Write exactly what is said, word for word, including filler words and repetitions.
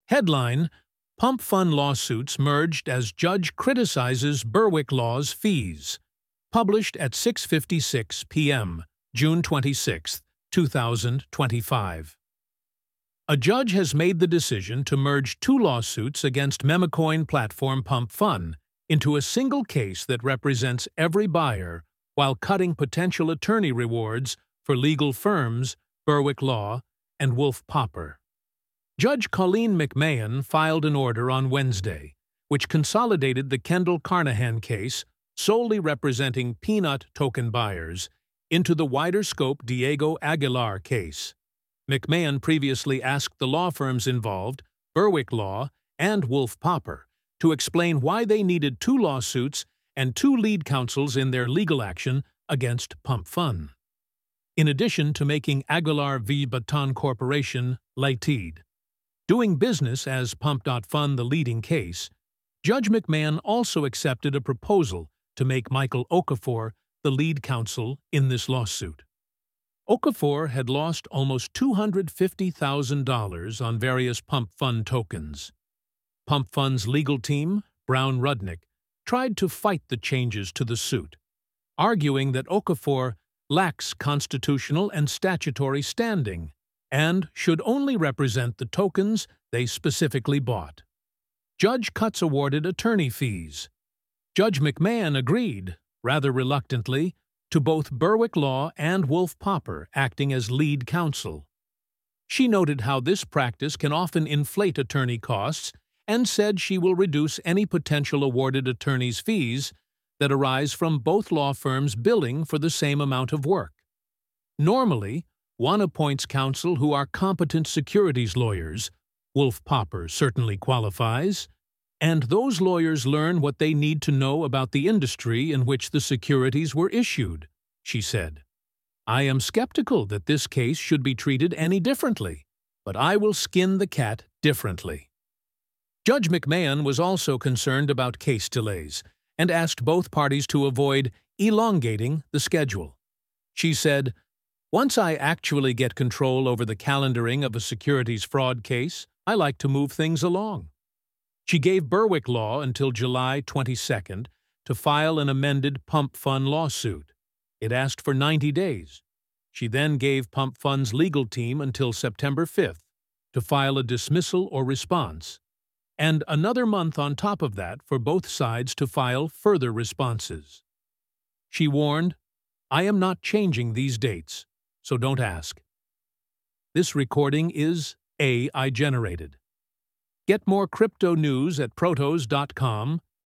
Headline: Pump Fund lawsuits merged as judge criticizes Berwick Law's fees. Published at six fifty-six p m, June twenty-sixth, two thousand twenty-five. A judge has made the decision to merge two lawsuits against Memecoin platform Pump Fund into a single case that represents every buyer while cutting potential attorney rewards for legal firms Berwick Law and Wolf Popper. Judge Colleen McMahon filed an order on Wednesday, which consolidated the Kendall Carnahan case, solely representing peanut token buyers, into the wider-scope Diego Aguilar case. McMahon previously asked the law firms involved, Berwick Law and Wolf Popper, to explain why they needed two lawsuits and two lead counsels in their legal action against Pump Fund, in addition to making Aguilar v. Baton Corporation litigated. Doing business as Pump Fund the leading case, Judge McMahon also accepted a proposal to make Michael Okafor the lead counsel in this lawsuit. Okafor had lost almost two hundred fifty thousand dollars on various Pump Fund tokens. Pump Fund's legal team, Brown Rudnick, tried to fight the changes to the suit, arguing that Okafor lacks constitutional and statutory standing and should only represent the tokens they specifically bought. Judge Cutts awarded attorney fees. Judge McMahon agreed, rather reluctantly, to both Berwick Law and Wolf Popper acting as lead counsel. She noted how this practice can often inflate attorney costs and said she will reduce any potential awarded attorney's fees that arise from both law firms billing for the same amount of work. Normally, one appoints counsel who are competent securities lawyers. Wolf Popper certainly qualifies, and those lawyers learn what they need to know about the industry in which the securities were issued, she said. I am skeptical that this case should be treated any differently, but I will skin the cat differently. Judge McMahon was also concerned about case delays and asked both parties to avoid elongating the schedule. She said, "Once I actually get control over the calendaring of a securities fraud case, I like to move things along." She gave Berwick Law until July twenty-second to file an amended Pump Fund lawsuit. It asked for ninety days. She then gave Pump Fund's legal team until September fifth to file a dismissal or response, and another month on top of that for both sides to file further responses. She warned, "I am not changing these dates, so don't ask." This recording is A I generated. Get more crypto news at protos dot com